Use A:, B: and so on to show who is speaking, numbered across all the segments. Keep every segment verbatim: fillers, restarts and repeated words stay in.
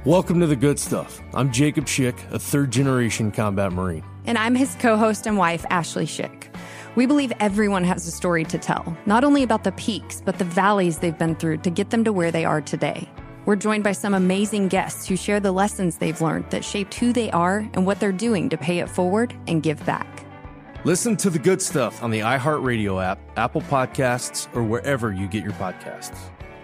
A: Welcome to The Good Stuff. I'm Jacob Schick, a third-generation combat Marine.
B: And I'm his co-host and wife, Ashley Schick. We believe everyone has a story to tell, not only about the peaks, but the valleys they've been through to get them to where they are today. We're joined by some amazing guests who share the lessons they've learned that shaped who they are and what they're doing to pay it forward and give back.
A: Listen to The Good Stuff on the iHeartRadio app, Apple Podcasts, or wherever you get your podcasts.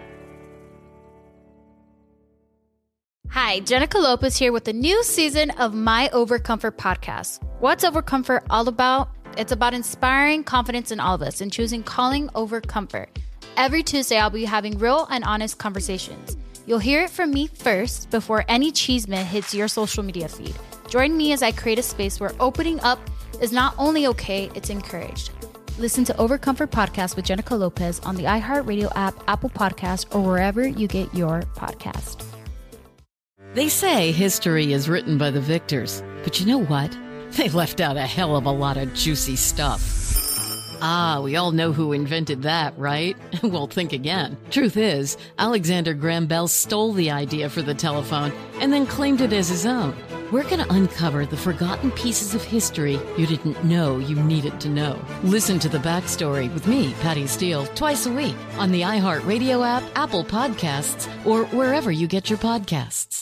C: Hi, Jenica Lopez here with a new season of my Overcomfort podcast. What's Overcomfort all about? It's about inspiring confidence in all of us and choosing calling over comfort. Every Tuesday, I'll be having real and honest conversations. You'll hear it from me first before any cheeseman hits your social media feed. Join me as I create a space where opening up is not only okay, it's encouraged. Listen to Overcomfort Podcast with Jenica Lopez on the iHeartRadio app, Apple Podcast, or wherever you get your podcast.
D: They say history is written by the victors, but you know what? They left out a hell of a lot of juicy stuff. Ah, we all know who invented that, right? Well, think again. Truth is, Alexander Graham Bell stole the idea for the telephone and then claimed it as his own. We're going to uncover the forgotten pieces of history you didn't know you needed to know. Listen to the backstory with me, Patty Steele, twice a week on the iHeartRadio app, Apple Podcasts, or wherever you get your podcasts.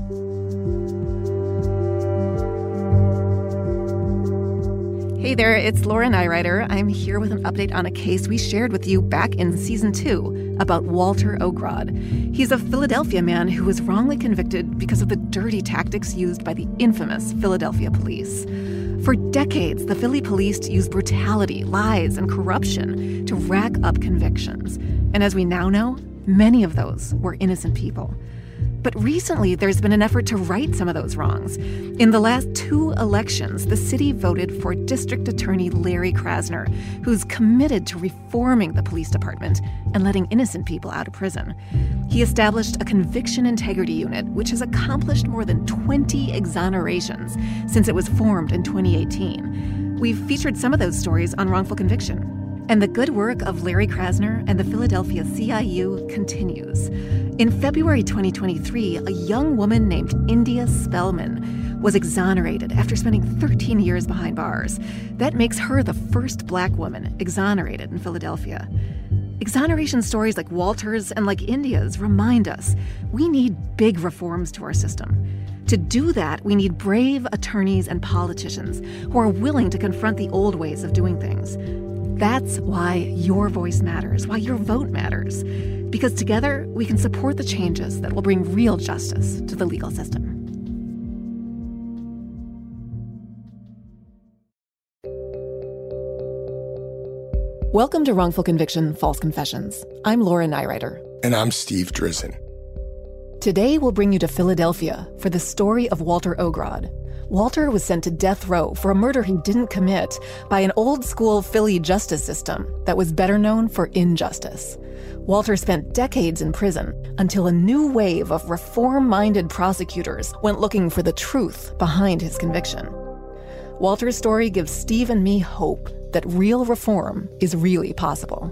E: Hey there, it's Laura Nyrider. I'm here with an update on a case we shared with you back in season two about Walter Ogrod. He's a Philadelphia man who was wrongly convicted because of the dirty tactics used by the infamous Philadelphia police. For decades, the Philly police used brutality, lies, and corruption to rack up convictions. And as we now know, many of those were innocent people. But recently, there's been an effort to right some of those wrongs. In the last two elections, the city voted for District Attorney Larry Krasner, who's committed to reforming the police department and letting innocent people out of prison. He established a conviction integrity unit, which has accomplished more than twenty exonerations since it was formed in twenty eighteen. We've featured some of those stories on Wrongful Conviction. And the good work of Larry Krasner and the Philadelphia C I U continues. In February twenty twenty-three, a young woman named India Spellman was exonerated after spending thirteen years behind bars. That makes her the first Black woman exonerated in Philadelphia. Exoneration stories like Walter's and like India's remind us we need big reforms to our system. To do that, we need brave attorneys and politicians who are willing to confront the old ways of doing things. That's why your voice matters, why your vote matters. Because together, we can support the changes that will bring real justice to the legal system. Welcome to Wrongful Conviction, False Confessions. I'm Laura Nyrider.
F: And I'm Steve Drizin.
E: Today, we'll bring you to Philadelphia for the story of Walter Ogrod. Walter was sent to death row for a murder he didn't commit by an old-school Philly justice system that was better known for injustice. Walter spent decades in prison until a new wave of reform-minded prosecutors went looking for the truth behind his conviction. Walter's story gives Steve and me hope that real reform is really possible.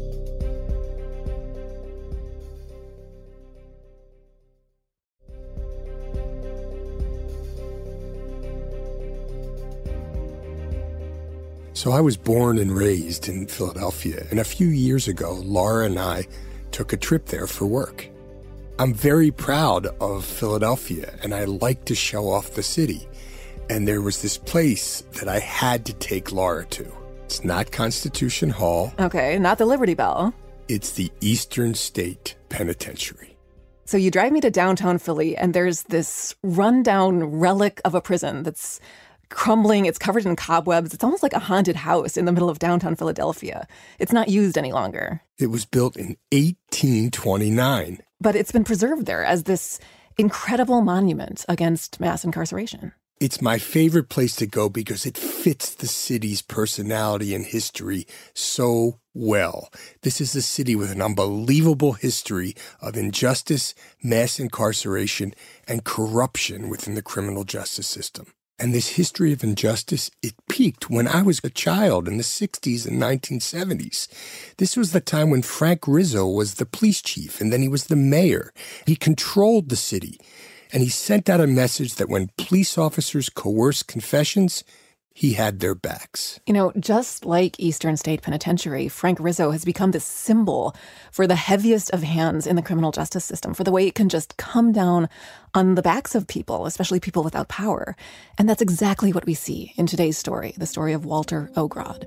F: So I was born and raised in Philadelphia, and a few years ago, Laura and I took a trip there for work. I'm very proud of Philadelphia, and I like to show off the city. And there was this place that I had to take Laura to. It's not Constitution Hall.
E: Okay, not the Liberty Bell.
F: It's the Eastern State Penitentiary.
E: So you drive me to downtown Philly, and there's this rundown relic of a prison that's crumbling. It's covered in cobwebs. It's almost like a haunted house in the middle of downtown Philadelphia. It's not used any longer.
F: It was built in eighteen twenty-nine.
E: But it's been preserved there as this incredible monument against mass incarceration.
F: It's my favorite place to go because it fits the city's personality and history so well. This is a city with an unbelievable history of injustice, mass incarceration, and corruption within the criminal justice system. And this history of injustice, it peaked when I was a child in the sixties and nineteen seventies. This was the time when Frank Rizzo was the police chief, and then he was the mayor. He controlled the city. And he sent out a message that when police officers coerced confessions, he had their backs.
E: You know, just like Eastern State Penitentiary, Frank Rizzo has become this symbol for the heaviest of hands in the criminal justice system, for the way it can just come down on the backs of people, especially people without power. And that's exactly what we see in today's story, the story of Walter Ogrod.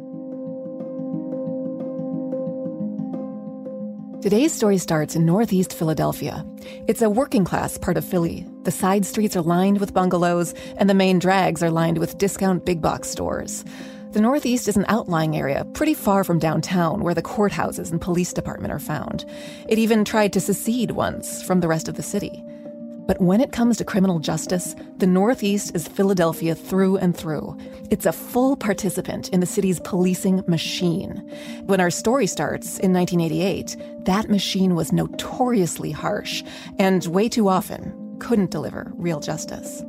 E: Today's story starts in northeast Philadelphia. It's a working-class part of Philly. The side streets are lined with bungalows, and the main drags are lined with discount big-box stores. The Northeast is an outlying area pretty far from downtown, where the courthouses and police department are found. It even tried to secede once from the rest of the city. But when it comes to criminal justice, the Northeast is Philadelphia through and through. It's a full participant in the city's policing machine. When our story starts in nineteen eighty-eight, that machine was notoriously harsh and way too often couldn't deliver real justice.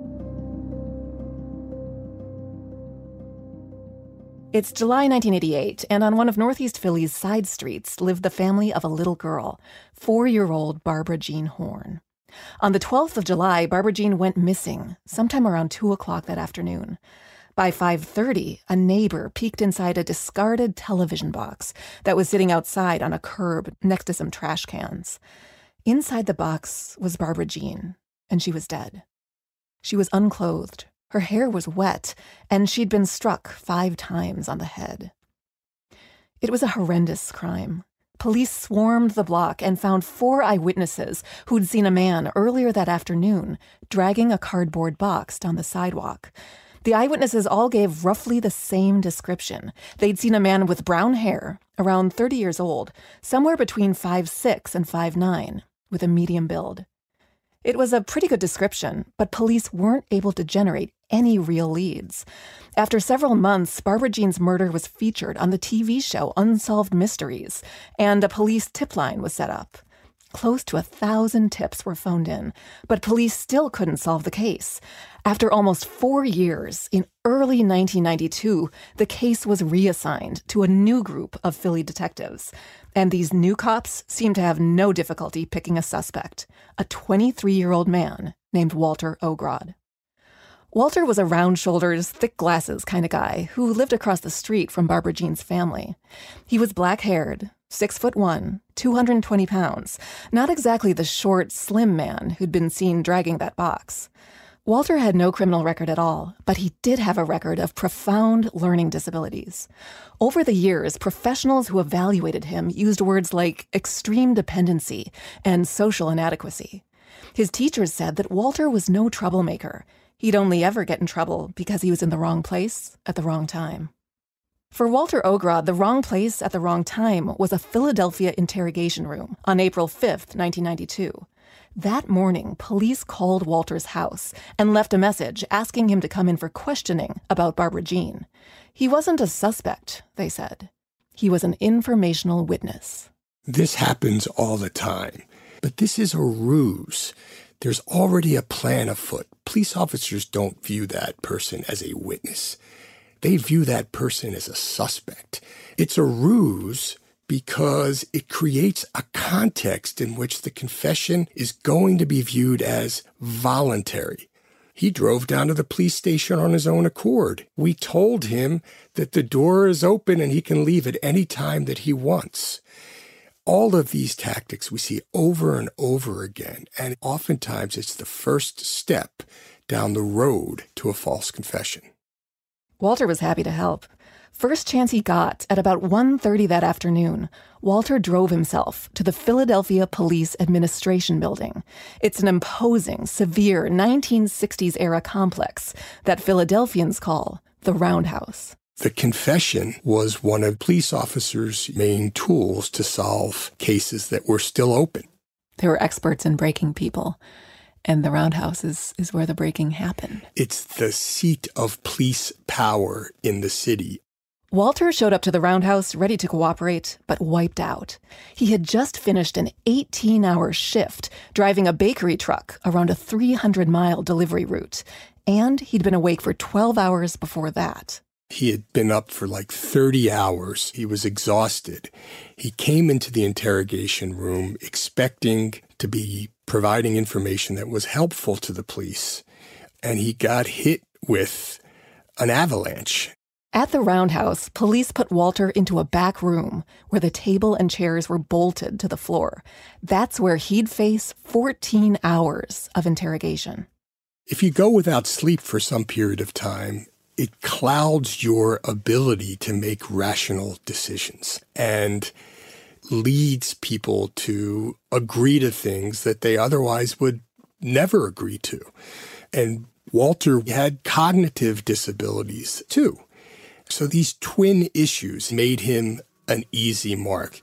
E: It's July nineteen eighty-eight, and on one of Northeast Philly's side streets lived the family of a little girl, four-year-old Barbara Jean Horn. On the twelfth of July, Barbara Jean went missing sometime around two o'clock that afternoon. By five thirty, a neighbor peeked inside a discarded television box that was sitting outside on a curb next to some trash cans. Inside the box was Barbara Jean, and she was dead. She was unclothed, her hair was wet, and she'd been struck five times on the head. It was a horrendous crime. Police swarmed the block and found four eyewitnesses who'd seen a man earlier that afternoon dragging a cardboard box down the sidewalk. The eyewitnesses all gave roughly the same description. They'd seen a man with brown hair, around thirty years old, somewhere between five six and five nine, with a medium build. It was a pretty good description, but police weren't able to generate any real leads. After several months, Barbara Jean's murder was featured on the T V show Unsolved Mysteries, and a police tip line was set up. Close to a thousand tips were phoned in, but police still couldn't solve the case. After almost four years, in early nineteen ninety-two, the case was reassigned to a new group of Philly detectives. And these new cops seemed to have no difficulty picking a suspect, a twenty-three-year-old man named Walter Ogrod. Walter was a round-shoulders, thick glasses kind of guy who lived across the street from Barbara Jean's family. He was black-haired, six foot one, two hundred twenty pounds, not exactly the short, slim man who'd been seen dragging that box. Walter had no criminal record at all, but he did have a record of profound learning disabilities. Over the years, professionals who evaluated him used words like extreme dependency and social inadequacy. His teachers said that Walter was no troublemaker. He'd only ever get in trouble because he was in the wrong place at the wrong time. For Walter Ogrod, the wrong place at the wrong time was a Philadelphia interrogation room on April fifth, nineteen ninety-two. That morning, police called Walter's house and left a message asking him to come in for questioning about Barbara Jean. He wasn't a suspect, they said. He was an informational witness.
F: This happens all the time, but this is a ruse. There's already a plan afoot. Police officers don't view that person as a witness. They view that person as a suspect. It's a ruse because it creates a context in which the confession is going to be viewed as voluntary. He drove down to the police station on his own accord. We told him that the door is open and he can leave at any time that he wants. All of these tactics we see over and over again, and oftentimes it's the first step down the road to a false confession.
E: Walter was happy to help. First chance he got, at about one thirty that afternoon, Walter drove himself to the Philadelphia Police Administration Building. It's an imposing, severe nineteen sixties-era complex that Philadelphians call the Roundhouse.
F: The confession was one of police officers' main tools to solve cases that were still open.
E: They were experts in breaking people, and the Roundhouse is, is where the breaking happened.
F: It's the seat of police power in the city.
E: Walter showed up to the Roundhouse ready to cooperate, but wiped out. He had just finished an eighteen-hour shift driving a bakery truck around a three hundred mile delivery route, and he'd been awake for twelve hours before that.
F: He had been up for like thirty hours. He was exhausted. He came into the interrogation room expecting to be providing information that was helpful to the police, and he got hit with an avalanche.
E: At the roundhouse, police put Walter into a back room where the table and chairs were bolted to the floor. That's where he'd face fourteen hours of interrogation.
F: If you go without sleep for some period of time, it clouds your ability to make rational decisions and leads people to agree to things that they otherwise would never agree to. And Walter had cognitive disabilities too. So these twin issues made him an easy mark.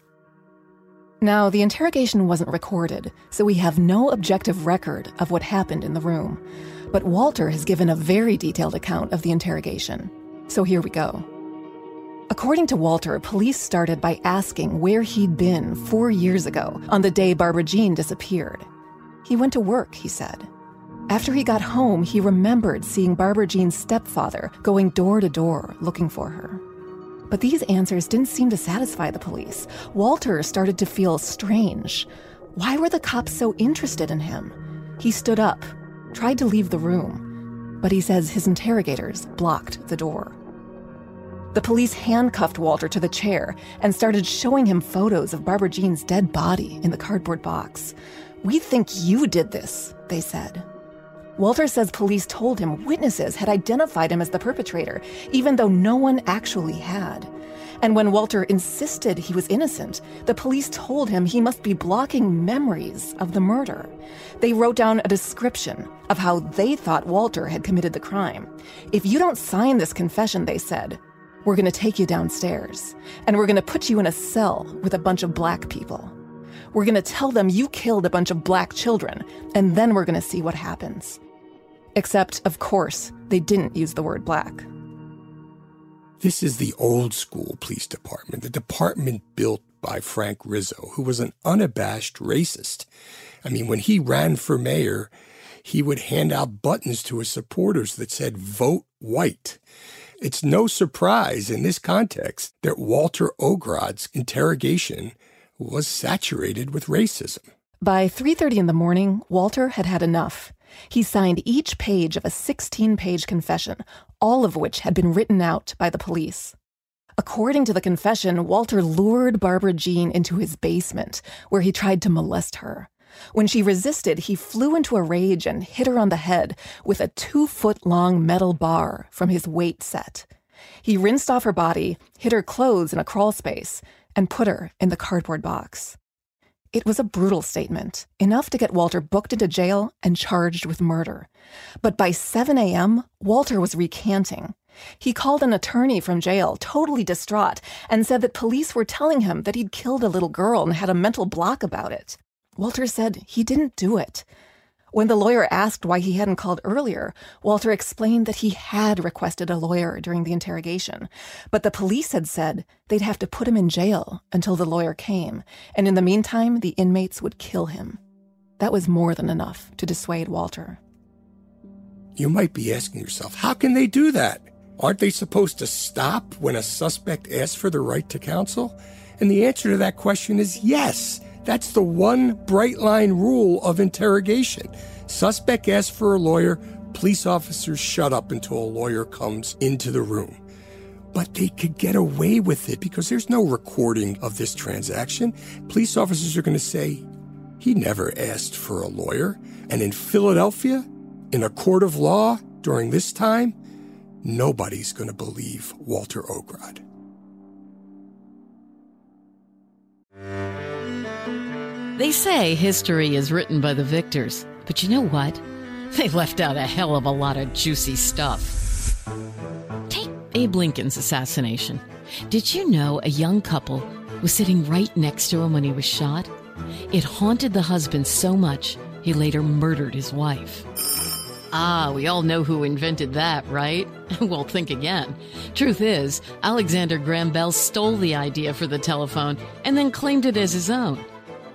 E: Now, the interrogation wasn't recorded, so we have no objective record of what happened in the room. But Walter has given a very detailed account of the interrogation. So here we go. According to Walter, police started by asking where he'd been four years ago on the day Barbara Jean disappeared. He went to work, he said. After he got home, he remembered seeing Barbara Jean's stepfather going door to door looking for her. But these answers didn't seem to satisfy the police. Walter started to feel strange. Why were the cops so interested in him? He stood up, tried to leave the room, but he says his interrogators blocked the door. The police handcuffed Walter to the chair and started showing him photos of Barbara Jean's dead body in the cardboard box. "We think you did this," they said. Walter says police told him witnesses had identified him as the perpetrator, even though no one actually had. And when Walter insisted he was innocent, the police told him he must be blocking memories of the murder. They wrote down a description of how they thought Walter had committed the crime. "If you don't sign this confession," they said, "we're going to take you downstairs, and we're going to put you in a cell with a bunch of black people. We're going to tell them you killed a bunch of black children, and then we're going to see what happens." Except, of course, they didn't use the word black.
F: This is the old school police department, the department built by Frank Rizzo, who was an unabashed racist. I mean, when he ran for mayor, he would hand out buttons to his supporters that said, "Vote white." It's no surprise in this context that Walter Ogrod's interrogation was saturated with racism.
E: By three thirty in the morning, Walter had had enough. He signed each page of a sixteen-page confession, all of which had been written out by the police. According to the confession, Walter lured Barbara Jean into his basement, where he tried to molest her. When she resisted, he flew into a rage and hit her on the head with a two-foot-long metal bar from his weight set. He rinsed off her body, hid her clothes in a crawl space, and put her in the cardboard box. It was a brutal statement, enough to get Walter booked into jail and charged with murder. But by seven a.m., Walter was recanting. He called an attorney from jail, totally distraught, and said that police were telling him that he'd killed a little girl and had a mental block about it. Walter said he didn't do it. When the lawyer asked why he hadn't called earlier, Walter explained that he had requested a lawyer during the interrogation, but the police had said they'd have to put him in jail until the lawyer came, and in the meantime, the inmates would kill him. That was more than enough to dissuade Walter.
F: You might be asking yourself, how can they do that? Aren't they supposed to stop when a suspect asks for the right to counsel? And the answer to that question is yes. That's the one bright line rule of interrogation. Suspect asks for a lawyer, police officers shut up until a lawyer comes into the room. But they could get away with it because there's no recording of this transaction. Police officers are going to say, he never asked for a lawyer. And in Philadelphia, in a court of law during this time, nobody's going to believe Walter Ogrod.
D: They say history is written by the victors, but you know what? They left out a hell of a lot of juicy stuff. Take Abe Lincoln's assassination. Did you know a young couple was sitting right next to him when he was shot? It haunted the husband so much, he later murdered his wife. Ah, we all know who invented that, right? Well, think again. Truth is, Alexander Graham Bell stole the idea for the telephone and then claimed it as his own.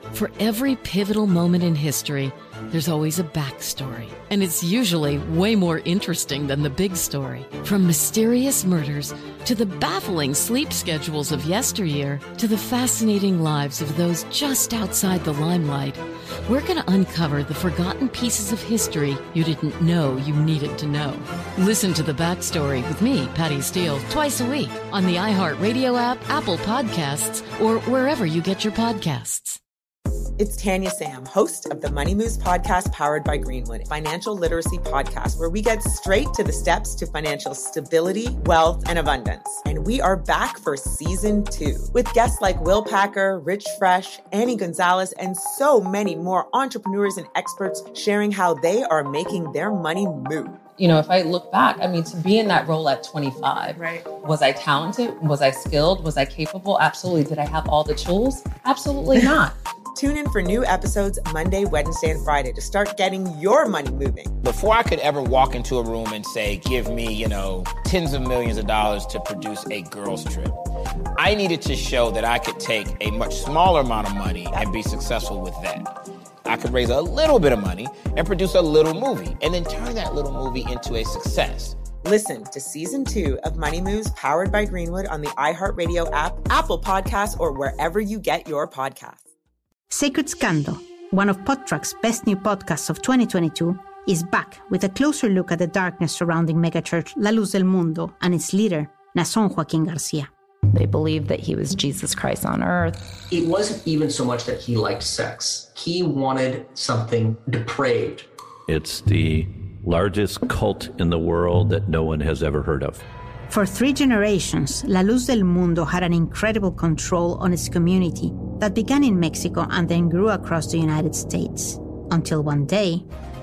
D: For every pivotal moment in history, there's always a backstory, and it's usually way more interesting than the big story. From mysterious murders to the baffling sleep schedules of yesteryear to the fascinating lives of those just outside the limelight, we're going to uncover the forgotten pieces of history you didn't know you needed to know. Listen to The Backstory with me, Patty Steele, twice a week on the iHeartRadio app, Apple Podcasts, or wherever you get your podcasts.
G: It's Tanya Sam, host of the Money Moves podcast powered by Greenwood, financial literacy podcast where we get straight to the steps to financial stability, wealth, and abundance. And we are back for season two with guests like Will Packer, Rich Fresh, Annie Gonzalez, and so many more entrepreneurs and experts sharing how they are making their money move.
H: You know, if I look back, I mean, to be in that role at twenty-five,
G: right?
H: Was I talented? Was I skilled? Was I capable? Absolutely. Did I have all the tools? Absolutely not.
G: Tune in for new episodes Monday, Wednesday, and Friday to start getting your money moving.
I: Before I could ever walk into a room and say, give me, you know, tens of millions of dollars to produce a girls trip, I needed to show that I could take a much smaller amount of money and be successful with that. I could raise a little bit of money and produce a little movie and then turn that little movie into a success.
G: Listen to season two of Money Moves powered by Greenwood on the iHeartRadio app, Apple Podcasts, or wherever you get your podcasts.
J: Sacred Scandal, one of Podtrack's best new podcasts of twenty twenty-two, is back with a closer look at the darkness surrounding megachurch La Luz del Mundo and its leader, Nason Joaquin Garcia.
K: They believed that he was Jesus Christ on earth.
L: It wasn't even so much that he liked sex. He wanted something depraved.
M: It's the largest cult in the world that no one has ever heard of.
J: For three generations, La Luz del Mundo had an incredible control on its community that began in Mexico and then grew across the United States. Until one day...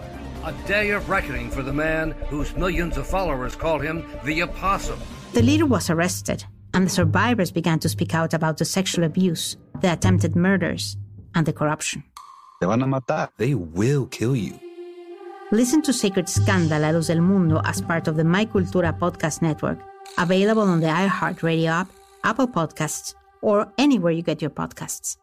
N: A day of reckoning for the man whose millions of followers call him the Apostle.
J: The leader was arrested, and the survivors began to speak out about the sexual abuse, the attempted murders, and the corruption.
O: Te van a matar. They will kill you.
J: Listen to Sacred Scandal, La Luz del Mundo as part of the My Cultura podcast network, available on the iHeartRadio app, Apple Podcasts, or anywhere you get your podcasts.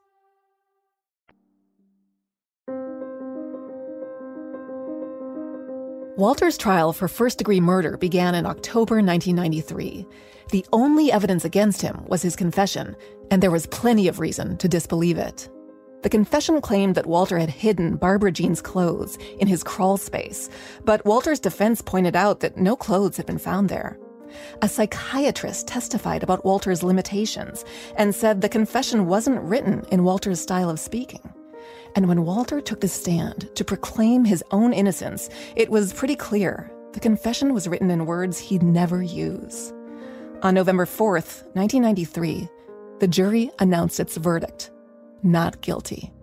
E: Walter's trial for first-degree murder began in October nineteen ninety-three. The only evidence against him was his confession, and there was plenty of reason to disbelieve it. The confession claimed that Walter had hidden Barbara Jean's clothes in his crawl space, but Walter's defense pointed out that no clothes had been found there. A psychiatrist testified about Walter's limitations and said the confession wasn't written in Walter's style of speaking. And when Walter took the stand to proclaim his own innocence, it was pretty clear the confession was written in words he'd never use. On November fourth, nineteen ninety-three, the jury announced its verdict: not guilty.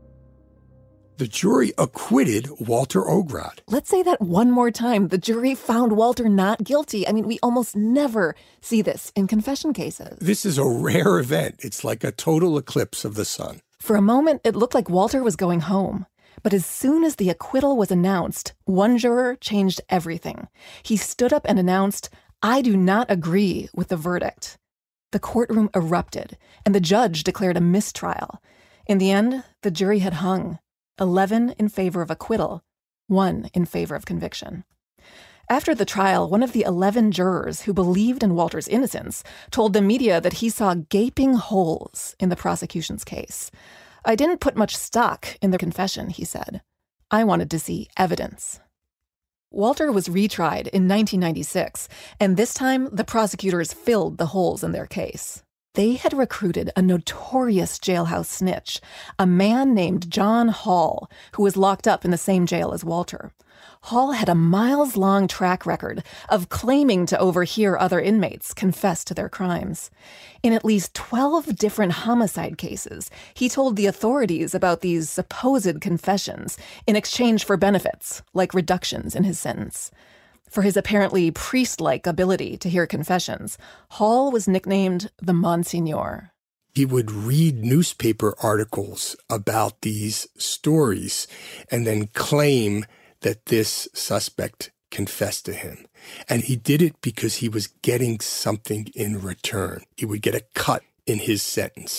F: The jury acquitted Walter Ograd.
E: Let's say that one more time. The jury found Walter not guilty. I mean, we almost never see this in confession cases.
F: This is a rare event. It's like a total eclipse of the sun.
E: For a moment, it looked like Walter was going home. But as soon as the acquittal was announced, one juror changed everything. He stood up and announced, "I do not agree with the verdict." The courtroom erupted, and the judge declared a mistrial. In the end, the jury had hung. eleven in favor of acquittal, one in favor of conviction. After the trial, one of the eleven jurors who believed in Walter's innocence told the media that he saw gaping holes in the prosecution's case. "I didn't put much stock in the confession," he said. "I wanted to see evidence." Walter was retried in nineteen ninety-six, and this time the prosecutors filled the holes in their case. They had recruited a notorious jailhouse snitch, a man named John Hall, who was locked up in the same jail as Walter. Hall had a miles-long track record of claiming to overhear other inmates confess to their crimes. In at least twelve different homicide cases, he told the authorities about these supposed confessions in exchange for benefits, like reductions in his sentence. For his apparently priest-like ability to hear confessions, Hall was nicknamed the Monsignor.
F: He would read newspaper articles about these stories and then claim that this suspect confessed to him. And he did it because he was getting something in return. He would get a cut in his sentence.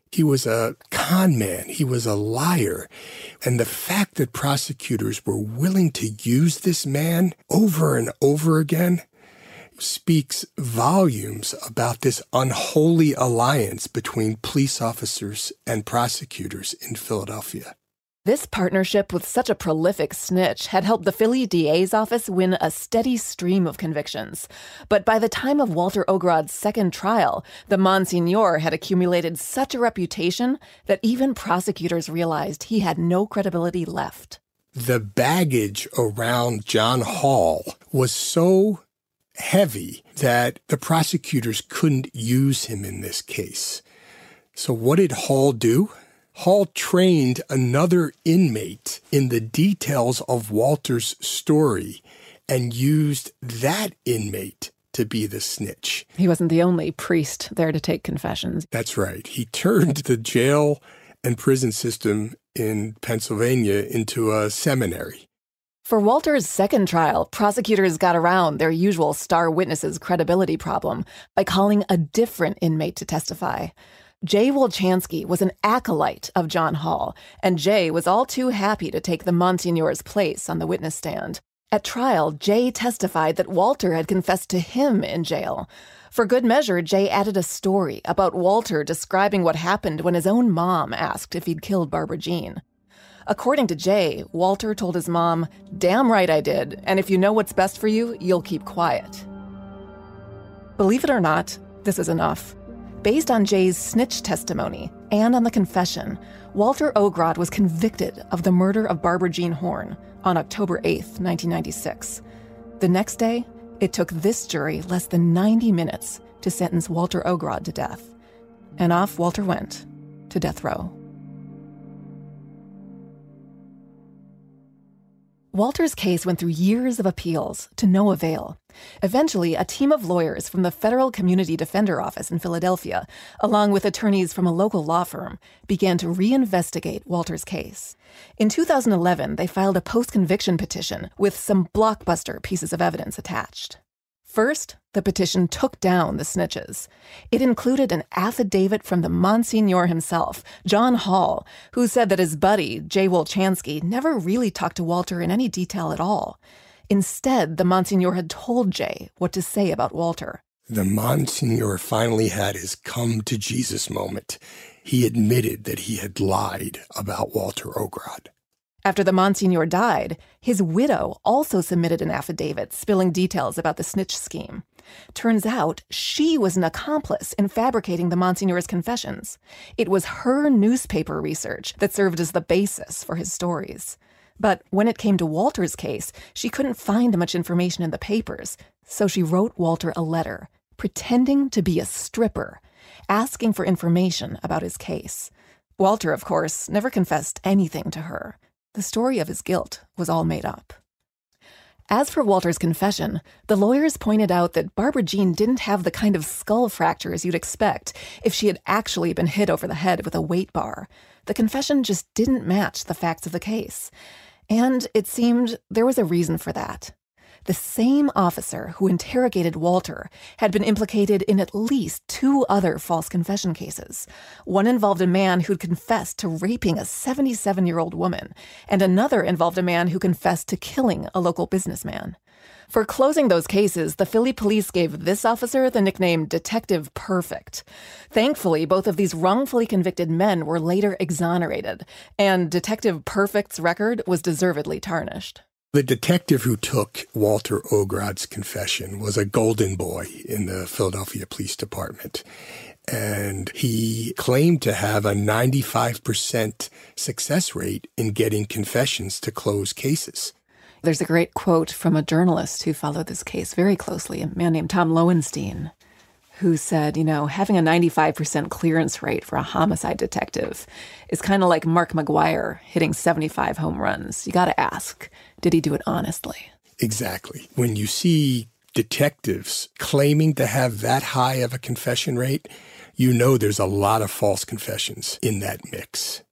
F: He was a con man. He was a liar. And the fact that prosecutors were willing to use this man over and over again speaks volumes about this unholy alliance between police officers and prosecutors in Philadelphia.
E: This partnership with such a prolific snitch had helped the Philly D A's office win a steady stream of convictions. But by the time of Walter Ogrod's second trial, the Monsignor had accumulated such a reputation that even prosecutors realized he had no credibility left.
F: The baggage around John Hall was so heavy that the prosecutors couldn't use him in this case. So what did Hall do? Hall trained another inmate in the details of Walter's story and used that inmate to be the snitch.
E: He wasn't the only priest there to take confessions.
F: That's right. He turned the jail and prison system in Pennsylvania into a seminary.
E: For Walter's second trial, prosecutors got around their usual star witness's credibility problem by calling a different inmate to testify. Jay Wolchansky was an acolyte of John Hall, and Jay was all too happy to take the Monsignor's place on the witness stand. At trial, Jay testified that Walter had confessed to him in jail. For good measure, Jay added a story about Walter describing what happened when his own mom asked if he'd killed Barbara Jean. According to Jay, Walter told his mom, "Damn right I did, and if you know what's best for you, you'll keep quiet." Believe it or not, this is enough. Based on Jay's snitch testimony and on the confession, Walter Ogrod was convicted of the murder of Barbara Jean Horn on October eighth, nineteen ninety-six. The next day, it took this jury less than ninety minutes to sentence Walter Ogrod to death. And off Walter went to death row. Walter's case went through years of appeals to no avail. Eventually, a team of lawyers from the Federal Community Defender Office in Philadelphia, along with attorneys from a local law firm, began to reinvestigate Walter's case. In two thousand eleven, they filed a post-conviction petition with some blockbuster pieces of evidence attached. First, the petition took down the snitches. It included an affidavit from the Monsignor himself, John Hall, who said that his buddy, Jay Wolchansky, never really talked to Walter in any detail at all. Instead, the Monsignor had told Jay what to say about Walter.
F: The Monsignor finally had his come-to-Jesus moment. He admitted that he had lied about Walter Ogrod.
E: After the Monsignor died, his widow also submitted an affidavit spilling details about the snitch scheme. Turns out she was an accomplice in fabricating the Monsignor's confessions. It was her newspaper research that served as the basis for his stories. But when it came to Walter's case, she couldn't find much information in the papers, so she wrote Walter a letter, pretending to be a stripper, asking for information about his case. Walter, of course, never confessed anything to her. The story of his guilt was all made up. As for Walter's confession, the lawyers pointed out that Barbara Jean didn't have the kind of skull fractures you'd expect if she had actually been hit over the head with a weight bar. The confession just didn't match the facts of the case. And it seemed there was a reason for that. The same officer who interrogated Walter had been implicated in at least two other false confession cases. One involved a man who'd confessed to raping a seventy-seven-year-old woman, and another involved a man who confessed to killing a local businessman. For closing those cases, the Philly police gave this officer the nickname Detective Perfect. Thankfully, both of these wrongfully convicted men were later exonerated, and Detective Perfect's record was deservedly tarnished.
F: The detective who took Walter Ogrod's confession was a golden boy in the Philadelphia Police Department. And he claimed to have a ninety-five percent success rate in getting confessions to close cases.
E: There's a great quote from a journalist who followed this case very closely, a man named Tom Lowenstein, who said, you know, having a ninety-five percent clearance rate for a homicide detective is kind of like Mark McGwire hitting seventy-five home runs. You got to ask, did he do it honestly?
F: Exactly. When you see detectives claiming to have that high of a confession rate, you know there's a lot of false confessions in that mix.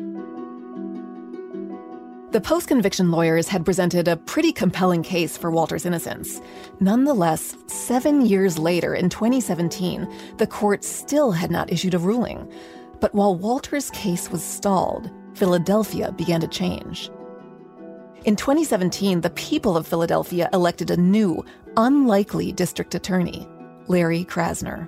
E: The post-conviction lawyers had presented a pretty compelling case for Walter's innocence. Nonetheless, seven years later, in twenty seventeen, the court still had not issued a ruling. But while Walter's case was stalled, Philadelphia began to change. In twenty seventeen, the people of Philadelphia elected a new, unlikely district attorney, Larry Krasner.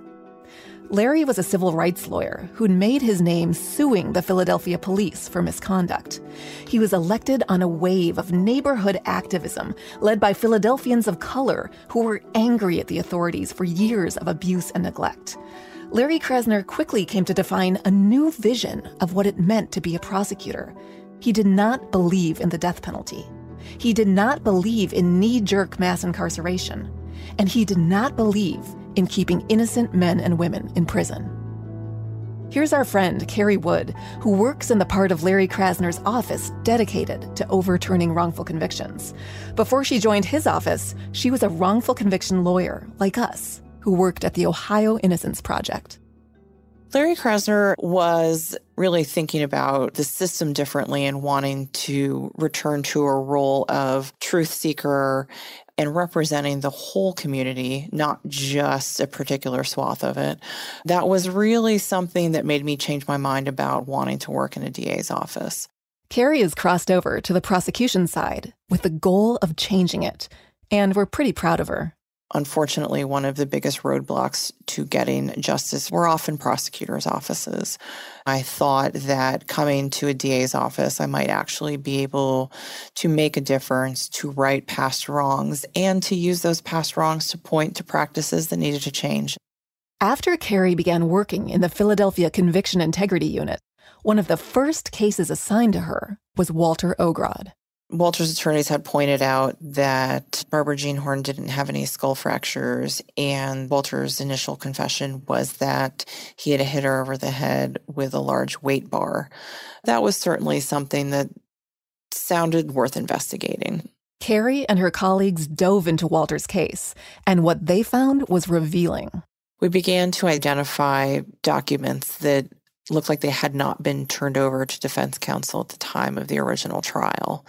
E: Larry was a civil rights lawyer who'd made his name suing the Philadelphia police for misconduct. He was elected on a wave of neighborhood activism led by Philadelphians of color who were angry at the authorities for years of abuse and neglect. Larry Krasner quickly came to define a new vision of what it meant to be a prosecutor. He did not believe in the death penalty. He did not believe in knee-jerk mass incarceration. And he did not believe in keeping innocent men and women in prison. Here's our friend, Carrie Wood, who works in the part of Larry Krasner's office dedicated to overturning wrongful convictions. Before she joined his office, she was a wrongful conviction lawyer like us, who worked at the Ohio Innocence Project.
P: Larry Krasner was really thinking about the system differently and wanting to return to a role of truth seeker and representing the whole community, not just a particular swath of it. That was really something that made me change my mind about wanting to work in a D A's office.
E: Carrie is crossed over to the prosecution side with the goal of changing it, and we're pretty proud of her.
P: Unfortunately, one of the biggest roadblocks to getting justice were often prosecutors' offices. I thought that coming to a D A's office, I might actually be able to make a difference, to right past wrongs, and to use those past wrongs to point to practices that needed to change.
E: After Carrie began working in the Philadelphia Conviction Integrity Unit, one of the first cases assigned to her was Walter Ogrod.
P: Walter's attorneys had pointed out that Barbara Jean Horn didn't have any skull fractures, and Walter's initial confession was that he had hit her over the head with a large weight bar. That was certainly something that sounded worth investigating.
E: Carrie and her colleagues dove into Walter's case, and what they found was revealing.
P: We began to identify documents that looked like they had not been turned over to defense counsel at the time of the original trial.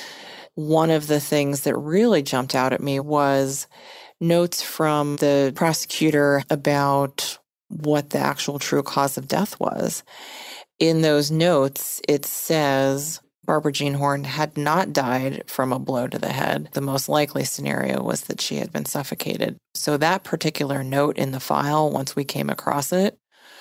P: One of the things that really jumped out at me was notes from the prosecutor about what the actual true cause of death was. In those notes, it says Barbara Jean Horn had not died from a blow to the head. The most likely scenario was that she had been suffocated. So that particular note in the file, once we came across it,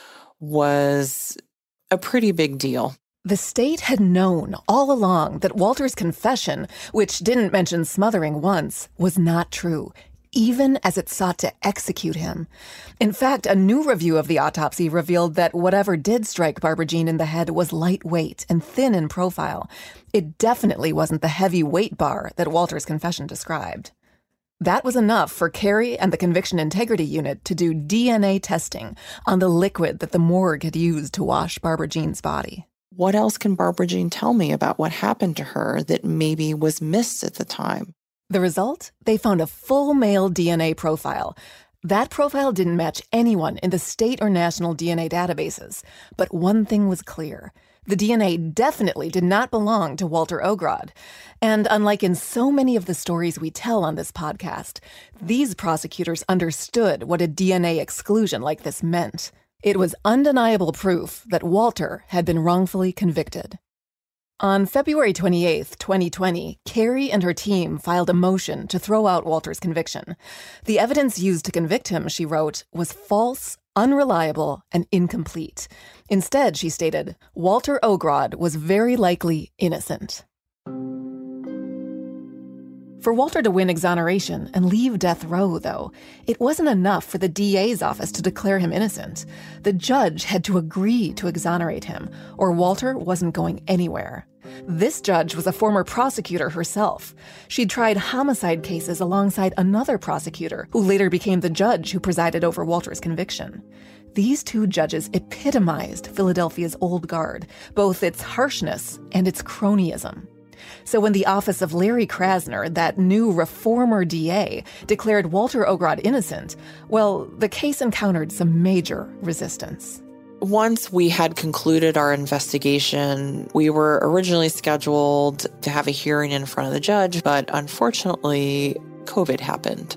P: was a pretty big deal.
E: The state had known all along that Walter's confession, which didn't mention smothering once, was not true, even as it sought to execute him. In fact, a new review of the autopsy revealed that whatever did strike Barbara Jean in the head was lightweight and thin in profile. It definitely wasn't the heavy weight bar that Walter's confession described. That was enough for Carrie and the Conviction Integrity Unit to do D N A testing on the liquid that the morgue had used to wash Barbara Jean's body.
P: What else can Barbara Jean tell me about what happened to her that maybe was missed at the time?
E: The result? They found a full male D N A profile. That profile didn't match anyone in the state or national D N A databases. But one thing was clear. The D N A definitely did not belong to Walter Ogrod. And unlike in so many of the stories we tell on this podcast, these prosecutors understood what a D N A exclusion like this meant. It was undeniable proof that Walter had been wrongfully convicted. On February twenty-eighth, twenty twenty, Carrie and her team filed a motion to throw out Walter's conviction. The evidence used to convict him, she wrote, was false, unreliable, and incomplete. Instead, she stated, Walter Ogrod was very likely innocent. For Walter to win exoneration and leave death row, though, it wasn't enough for the D A's office to declare him innocent. The judge had to agree to exonerate him, or Walter wasn't going anywhere. This judge was a former prosecutor herself. She'd tried homicide cases alongside another prosecutor, who later became the judge who presided over Walter's conviction. These two judges epitomized Philadelphia's old guard, both its harshness and its cronyism. So when the office of Larry Krasner, that new reformer D A, declared Walter Ogrod innocent, well, the case encountered some major resistance.
P: Once we had concluded our investigation, we were originally scheduled to have a hearing in front of the judge, but unfortunately, COVID happened.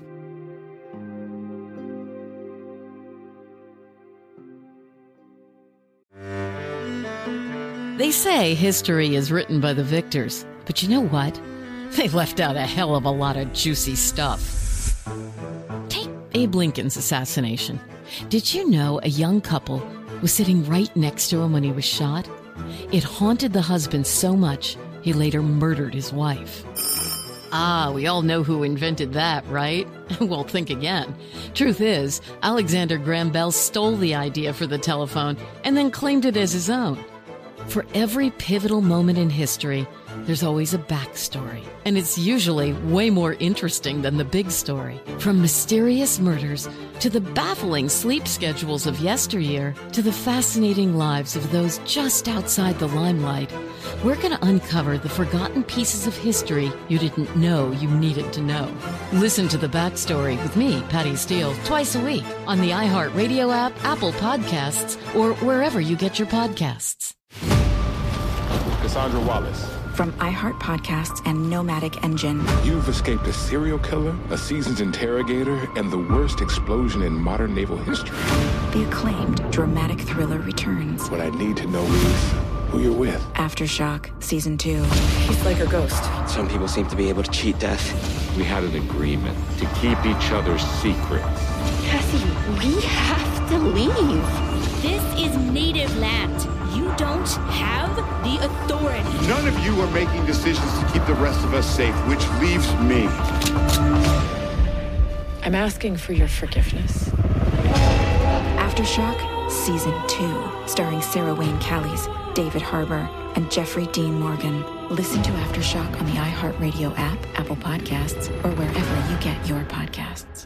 D: They say history is written by the victors, but you know what? They left out a hell of a lot of juicy stuff. Take Abe Lincoln's assassination. Did you know a young couple was sitting right next to him when he was shot? It haunted the husband so much, he later murdered his wife. Ah, we all know who invented that, right? Well, think again. Truth is, Alexander Graham Bell stole the idea for the telephone and then claimed it as his own. For every pivotal moment in history, there's always a backstory, and it's usually way more interesting than the big story. From mysterious murders to the baffling sleep schedules of yesteryear to the fascinating lives of those just outside the limelight, we're going to uncover the forgotten pieces of history you didn't know you needed to know. Listen to the backstory with me, Patty Steele, twice a week on the iHeartRadio app, Apple Podcasts, or wherever you get your podcasts.
Q: Cassandra Wallace.
R: From iHeart Podcasts and Nomadic Engine.
Q: You've escaped a serial killer, a seasoned interrogator, and the worst explosion in modern naval history.
R: The acclaimed dramatic thriller returns.
Q: What I need to know is who you're with.
R: Aftershock, Season two.
S: He's like a ghost.
T: Some people seem to be able to cheat death.
U: We had an agreement to keep each other's secrets.
V: Cassie, we have to leave.
W: This is native land. You don't have the authority.
X: None of you are making decisions to keep the rest of us safe, which leaves me.
S: I'm asking for your forgiveness.
R: Aftershock, Season two, starring Sarah Wayne Callies, David Harbour, and Jeffrey Dean Morgan. Listen to Aftershock on the iHeartRadio app, Apple Podcasts, or wherever you get your podcasts.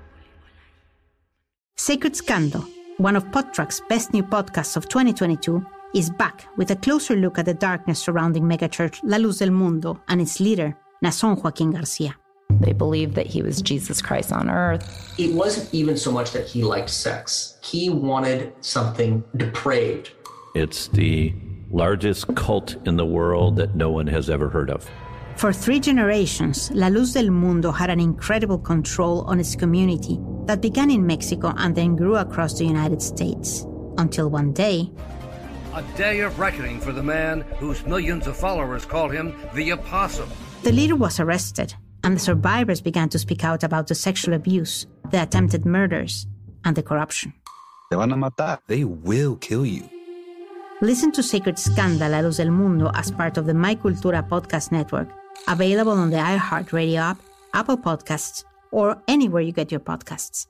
J: Sacred Scandal, one of PodTrack's best new podcasts of twenty twenty-two, is back with a closer look at the darkness surrounding megachurch La Luz del Mundo and its leader, Nason Joaquin Garcia.
K: They believed that he was Jesus Christ on earth.
L: It wasn't even so much that he liked sex. He wanted something depraved.
M: It's the largest cult in the world that no one has ever heard of.
J: For three generations, La Luz del Mundo had an incredible control on its community that began in Mexico and then grew across the United States. Until one day,
N: a day of reckoning for the man whose millions of followers call him the Apostle.
J: The leader was arrested, and the survivors began to speak out about the sexual abuse, the attempted murders, and the corruption.
O: Te van a matar. They will kill you.
J: Listen to Sacred Scandal, La Luz del Mundo as part of the My Cultura podcast network, available on the iHeartRadio app, Apple Podcasts, or anywhere you get your podcasts.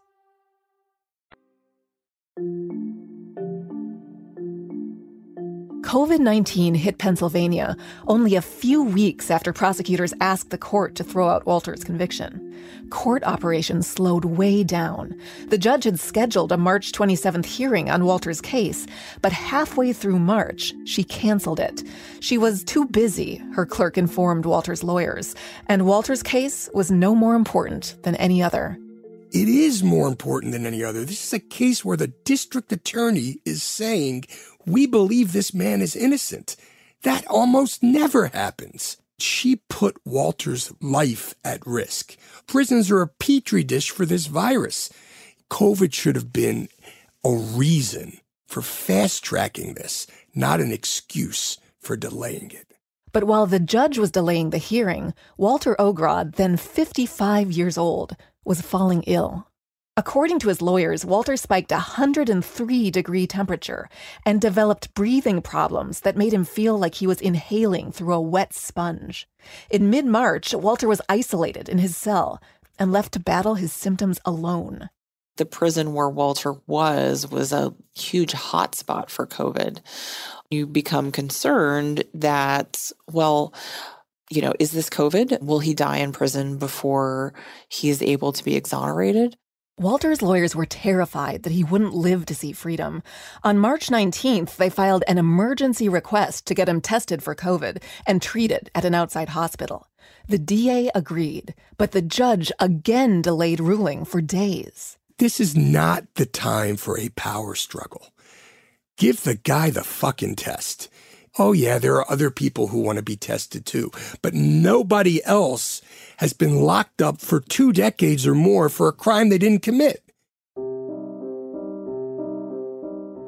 E: COVID nineteen hit Pennsylvania only a few weeks after prosecutors asked the court to throw out Walter's conviction. Court operations slowed way down. The judge had scheduled a March twenty-seventh hearing on Walter's case, but halfway through March, she canceled it. She was too busy, her clerk informed Walter's lawyers, and Walter's case was no more important than any other.
F: It is more important than any other. This is a case where the district attorney is saying, we believe this man is innocent. That almost never happens. She put Walter's life at risk. Prisons are a petri dish for this virus. COVID should have been a reason for fast-tracking this, not an excuse for delaying it.
E: But while the judge was delaying the hearing, Walter Ogrod, then fifty-five years old, was falling ill. According to his lawyers, Walter spiked a one hundred three degree temperature and developed breathing problems that made him feel like he was inhaling through a wet sponge. In mid-March, Walter was isolated in his cell and left to battle his symptoms alone.
P: The prison where Walter was was a huge hotspot for COVID. You become concerned that, well, you know, is this COVID? Will he die in prison before he is able to be exonerated?
E: Walter's lawyers were terrified that he wouldn't live to see freedom. On March nineteenth, they filed an emergency request to get him tested for COVID and treated at an outside hospital. The D A agreed, but the judge again delayed ruling for days.
F: This is not the time for a power struggle. Give the guy the fucking test. Oh, yeah, there are other people who want to be tested too, but nobody else has been locked up for two decades or more for a crime they didn't commit.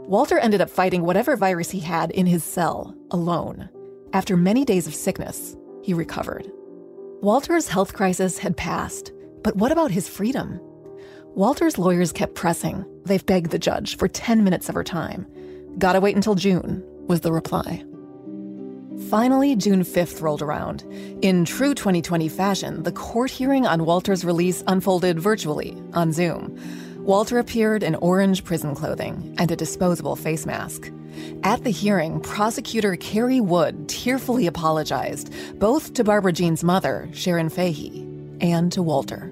E: Walter ended up fighting whatever virus he had in his cell, alone. After many days of sickness, he recovered. Walter's health crisis had passed, but what about his freedom? Walter's lawyers kept pressing. They've begged the judge for ten minutes of her time. Gotta wait until June, was the reply. Finally, June fifth rolled around. In true twenty twenty fashion, the court hearing on Walter's release unfolded virtually, on Zoom. Walter appeared in orange prison clothing and a disposable face mask. At the hearing, prosecutor Carrie Wood tearfully apologized, both to Barbara Jean's mother, Sharon Fahey, and to Walter.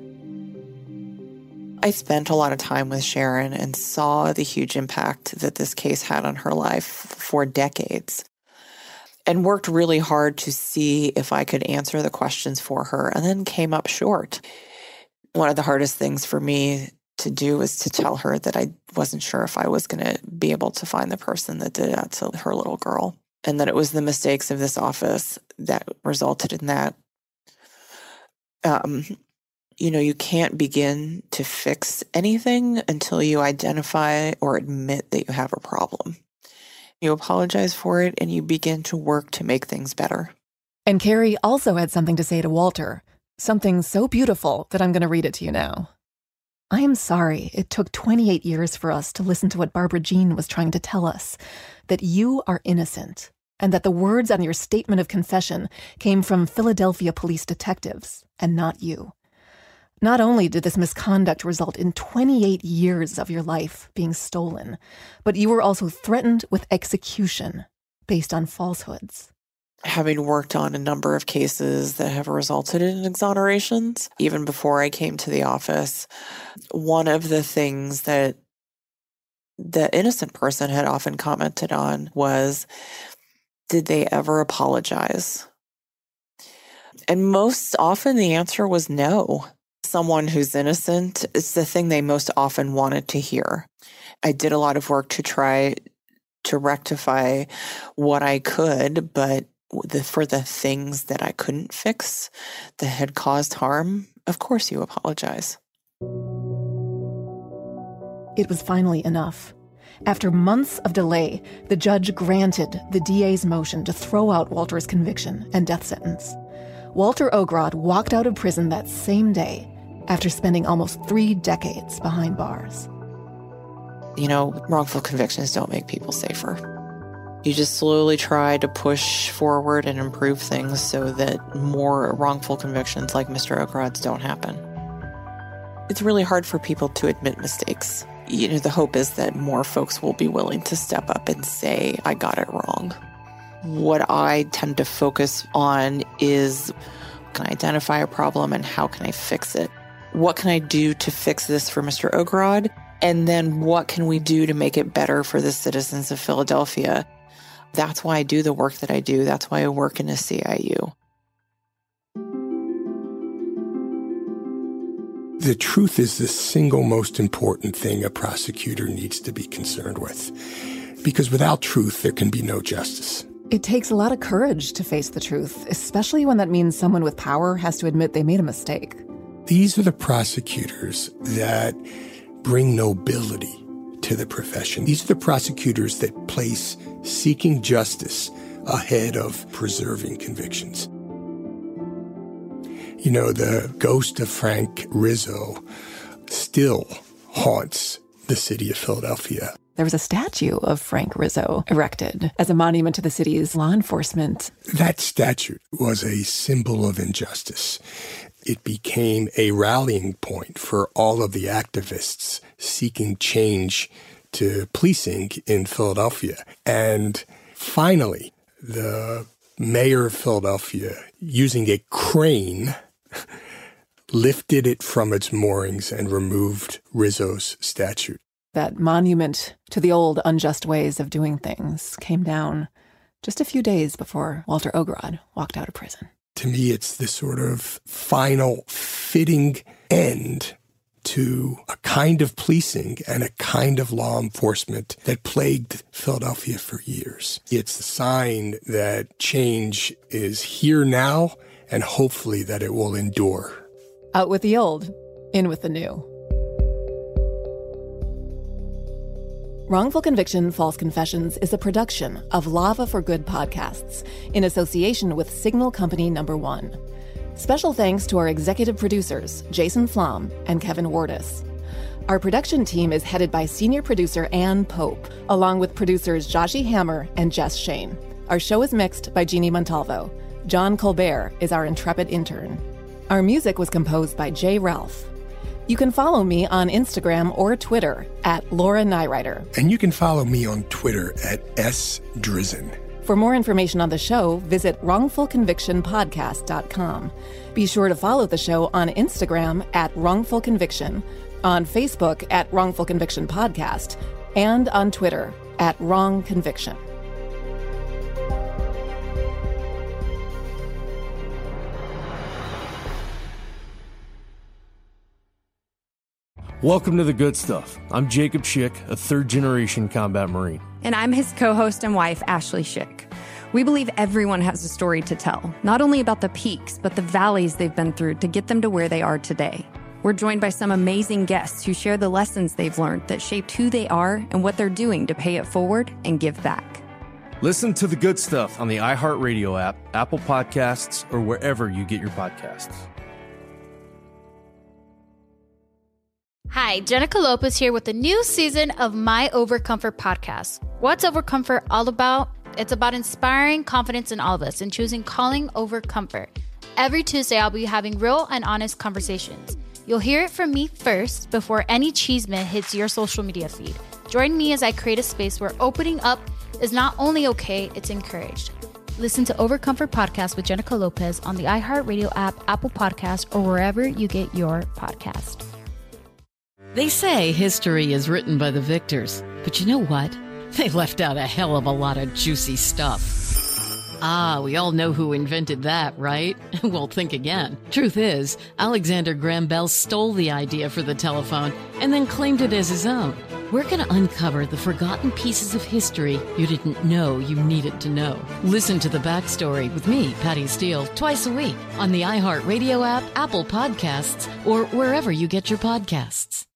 P: I spent a lot of time with Sharon and saw the huge impact that this case had on her life for decades, and worked really hard to see if I could answer the questions for her, and then came up short. One of the hardest things for me to do was to tell her that I wasn't sure if I was going to be able to find the person that did that to her little girl, and that it was the mistakes of this office that resulted in that. Um, you know, you can't begin to fix anything until you identify or admit that you have a problem. You apologize for it, and you begin to work to make things better.
E: And Carrie also had something to say to Walter, something so beautiful that I'm going to read it to you now. I am sorry it took twenty-eight years for us to listen to what Barbara Jean was trying to tell us, that you are innocent, and that the words on your statement of confession came from Philadelphia police detectives, and not you. Not only did this misconduct result in twenty-eight years of your life being stolen, but you were also threatened with execution based on falsehoods.
P: Having worked on a number of cases that have resulted in exonerations, even before I came to the office, one of the things that the innocent person had often commented on was, did they ever apologize? And most often the answer was no. Someone who's innocent, it's the thing they most often wanted to hear. I did a lot of work to try to rectify what I could, but the, for the things that I couldn't fix that had caused harm, of course you apologize.
E: It was finally enough. After months of delay, the judge granted the D A's motion to throw out Walter's conviction and death sentence. Walter Ogrod walked out of prison that same day after spending almost three decades behind bars.
P: You know, wrongful convictions don't make people safer. You just slowly try to push forward and improve things so that more wrongful convictions like Mister Ogrod's don't happen. It's really hard for people to admit mistakes. You know, the hope is that more folks will be willing to step up and say, I got it wrong. What I tend to focus on is, can I identify a problem and how can I fix it? What can I do to fix this for Mister Ogrod? And then what can we do to make it better for the citizens of Philadelphia? That's why I do the work that I do. That's why I work in a C I U.
F: The truth is the single most important thing a prosecutor needs to be concerned with. Because without truth, there can be no justice.
E: It takes a lot of courage to face the truth, especially when that means someone with power has to admit they made a mistake.
F: These are the prosecutors that bring nobility to the profession. These are the prosecutors that place seeking justice ahead of preserving convictions. You know, the ghost of Frank Rizzo still haunts the city of Philadelphia.
E: There was a statue of Frank Rizzo erected as a monument to the city's law enforcement.
F: That statue was a symbol of injustice. It became a rallying point for all of the activists seeking change to policing in Philadelphia. And finally, the mayor of Philadelphia, using a crane, lifted it from its moorings and removed Rizzo's statue.
E: That monument to the old unjust ways of doing things came down just a few days before Walter Ogrod walked out of prison.
F: To me, it's the sort of final fitting end to a kind of policing and a kind of law enforcement that plagued Philadelphia for years. It's the sign that change is here now and hopefully that it will endure.
E: Out with the old, in with the new. Wrongful Conviction, False Confessions is a production of Lava for Good Podcasts in association with Signal Company Number One. Special thanks to our executive producers, Jason Flom and Kevin Wardis. Our production team is headed by senior producer Ann Pope, along with producers Joshi Hammer and Jess Shane. Our show is mixed by Jeannie Montalvo. John Colbert is our intrepid intern. Our music was composed by Jay Ralph. You can follow me on Instagram or Twitter at Laura Nyrider.
F: And you can follow me on Twitter at S Drizzen.
E: For more information on the show, visit wrongful conviction podcast dot com. Be sure to follow the show on Instagram at Wrongful Conviction, on Facebook at Wrongful Conviction Podcast, and on Twitter at Wrong Conviction.
A: Welcome to The Good Stuff. I'm Jacob Schick, a third-generation combat Marine.
B: And I'm his co-host and wife, Ashley Schick. We believe everyone has a story to tell, not only about the peaks, but the valleys they've been through to get them to where they are today. We're joined by some amazing guests who share the lessons they've learned that shaped who they are and what they're doing to pay it forward and give back.
A: Listen to The Good Stuff on the iHeartRadio app, Apple Podcasts, or wherever you get your podcasts.
C: Hi, Jenica Lopez here with a new season of My Overcomfort podcast. What's Overcomfort all about? It's about inspiring confidence in all of us and choosing calling over comfort. Every Tuesday, I'll be having real and honest conversations. You'll hear it from me first before any cheeseman hits your social media feed. Join me as I create a space where opening up is not only okay, it's encouraged. Listen to Overcomfort Podcast with Jenica Lopez on the iHeartRadio app, Apple Podcast, or wherever you get your podcast.
D: They say history is written by the victors, but you know what? They left out a hell of a lot of juicy stuff. Ah, we all know who invented that, right? Well, think again. Truth is, Alexander Graham Bell stole the idea for the telephone and then claimed it as his own. We're going to uncover the forgotten pieces of history you didn't know you needed to know. Listen to The Backstory with me, Patty Steele, twice a week on the iHeartRadio app, Apple Podcasts, or wherever you get your podcasts.